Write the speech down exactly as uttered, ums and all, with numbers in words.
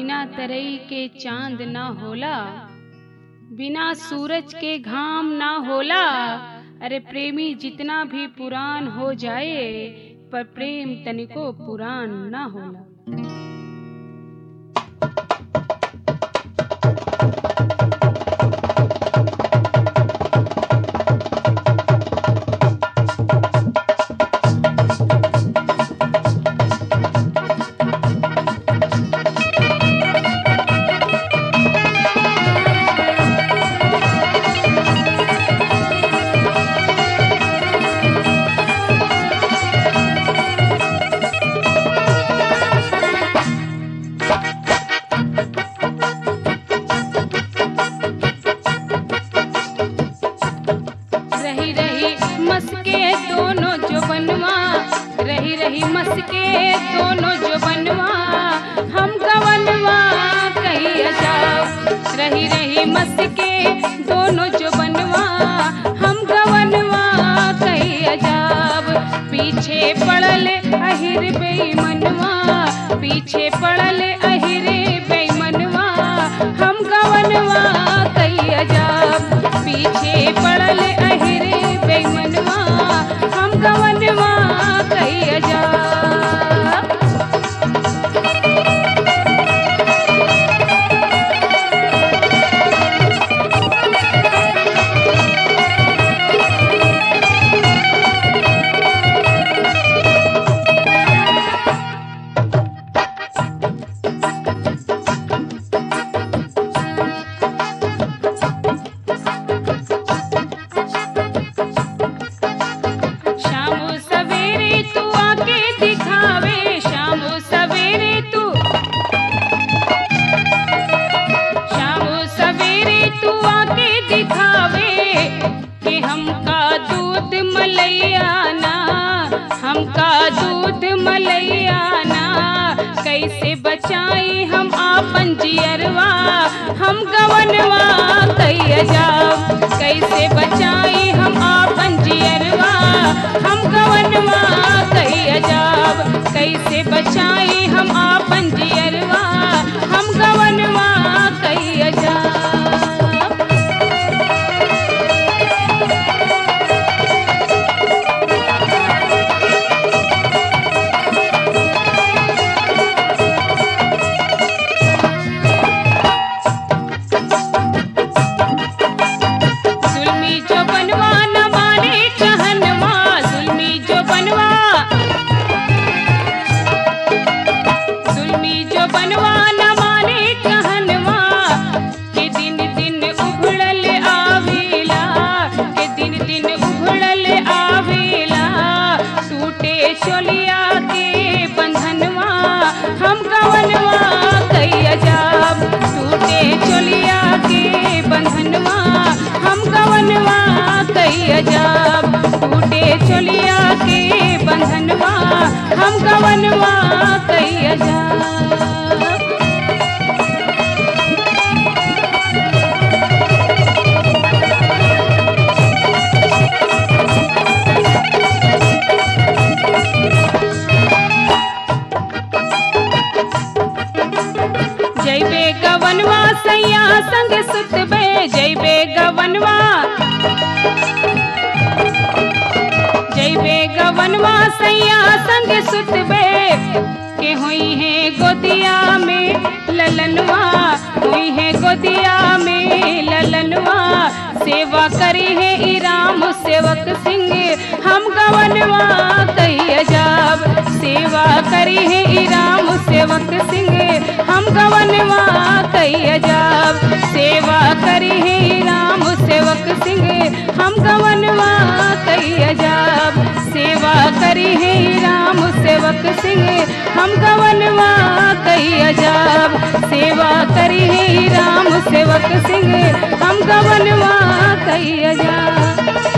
बिना तरई के चांद ना होला, बिना सूरज के घाम ना होला। अरे प्रेमी जितना भी पुरान हो जाए, पर प्रेम तनिको पुरान ना होला। रही रही मस्के दोनों जो बनवा, रही रही मस्के दोनों जो बनवा, हम गवनवा कहीं अजाब। रही रही मस्के दोनों जो बनवा, हम गवनवा कहीं अजाब। पीछे पड़ल अहिर बेईमनवा, पीछे पड़ल अहिर बेईमनवा, हम गवनवा कहीं अजाब। पीछे पड़ल अहिर बेईमनवा, हम गवनवा कहीं अजाब। शाम सवेरे तू आके दिखावे, शाम सवेरे तू, शाम सवेरे तू आके दिखावे कि हमका दूध मलैयाना, हमका दूध मलैयाना। कैसे बचाई हम आपन जियरवा, हम गवनवा कहीं अजाब। कैसे बचाई हम आपन जियरवा, हम गवनवा कहीं अजाब। कैसे बचाई हम आपन जियरवा, हम गवनवा कहीं अजाब। जुल्मी जो बनवा न माने कहनवा, जुल्मी जो बनवा, जुल्मी जो बनवा न माने कहनवा। के दिन दिन उभड़ल आवेला, के दिन दिन उभड़ल आवेला। टूटे चोलिया के बंधनवा, हम गवनवा कहीं अजाब। टूटे चोलिया के बंधनवा, हम गवनवा कहीं अजाब। टूटे चोलिया के बंधनवा, हम गवनवा कहीं अजाब। जैबे गवनवा सैया संग सुतबे, जैबे गवनवा, जैबे गवनवा सैया संग सुतबे। के हुई है गोदिया में ललनवा, हुई है गोदिया में ललनवा। सेवा करी है ई राम सेवक सिंह, हम गवनवा कहीं अजाब। सेवा करी है ई राम सेवक सिंह, हम गवनवा कहीं अजाब। सेवा करी है ई राम सेवक सिंह, हम गवनवा कहीं अजाब। सेवा करी है ई राम सेवक सिंह, हम गवनवा कहीं अजाब। सेवा करी है ई राम सेवक सिंह, हम गवनवा कहीं अजाब।